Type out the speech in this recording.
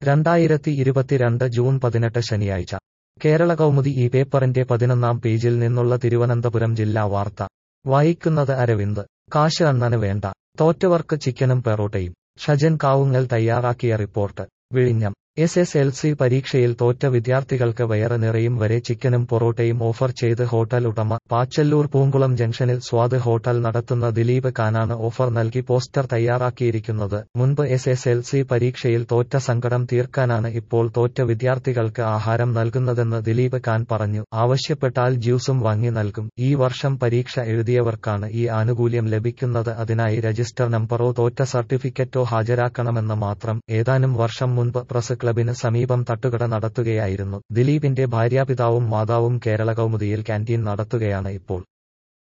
2022 June 18 ശനിയാഴ്ച കേരള കൗമുദി ഈ പേപ്പറിന്റെ 11-ാം പേജിൽ നിന്നുള്ള തിരുവനന്തപുരം ജില്ലാ വാർത്ത വായിക്കുന്നത് അരവിന്ദ്. കാശ് അണ്ണന് വേണ്ട, തോറ്റവർക്ക് ചിക്കനും പെറോട്ടയും. ഷജൻ കാവുങ്ങൽ തയ്യാറാക്കിയ റിപ്പോർട്ട്. വിഴിഞ്ഞം. SSLC പരീക്ഷയിൽ തോറ്റ വിദ്യാർത്ഥികൾക്ക് വയറ് നിറയും വരെ ചിക്കനും പൊറോട്ടയും ഓഫർ ചെയ്ത് ഹോട്ടൽ ഉടമ. പാച്ചല്ലൂർ പൂങ്കുളം ജംഗ്ഷനിൽ സ്വാദ് ഹോട്ടൽ നടത്തുന്ന ദിലീപ് ഖാനാണ് ഓഫർ നൽകി പോസ്റ്റർ തയ്യാറാക്കിയിരിക്കുന്നത്. മുൻപ് SSLC പരീക്ഷയിൽ തോറ്റ സങ്കടം തീർക്കാനാണ് ഇപ്പോൾ തോറ്റ വിദ്യാർത്ഥികൾക്ക് ആഹാരം നൽകുന്നതെന്ന് ദിലീപ് ഖാൻ പറഞ്ഞു. ആവശ്യപ്പെട്ടാൽ ജ്യൂസും വാങ്ങി നൽകും. ഈ വർഷം പരീക്ഷ എഴുതിയവർക്കാണ് ഈ ആനുകൂല്യം ലഭിക്കുന്നത്. അതിനായി രജിസ്റ്റർ നമ്പറോ തോറ്റ സർട്ടിഫിക്കറ്റോ ഹാജരാക്കണമെന്ന് മാത്രം. ഏതാനും വർഷം മുൻപ് പ്രസ് ക്ലബിന് സമീപം തട്ടുകട നടത്തുകയായിരുന്നു ദിലീപിന്റെ ഭാര്യാപിതാവും മാതാവും. കേരള കൗമുദിയിൽ ക്യാന്റീൻ നടത്തുകയാണ് ഇപ്പോൾ.